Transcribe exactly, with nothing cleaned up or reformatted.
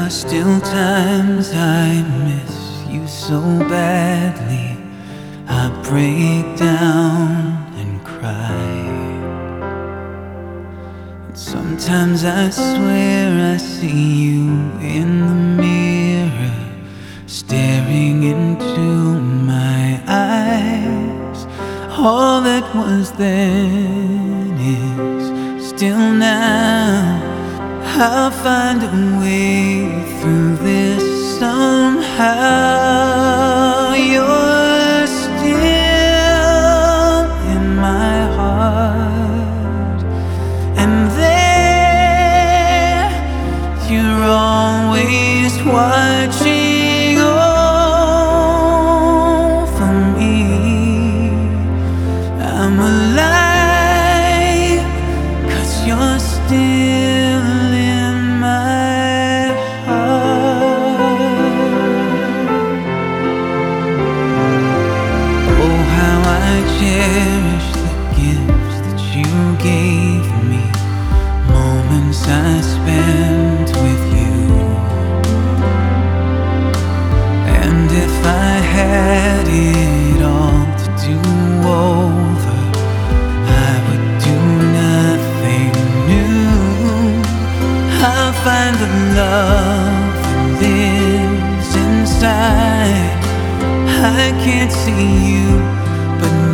are still times I miss you so badly. I break down and cry. And sometimes I swear I see you in the mirror, staring into my eyes. All that was then is still now. I'll find a way through this somehow. You're still in my heart, and there you're always watching over me. I'm alive 'cause you're still in my heart. Oh, how I cherish the gifts that you gave me, moments I spent with you. And if I had it all to do over, I would do nothing new. I'll find the love that lives inside. I can't see you, but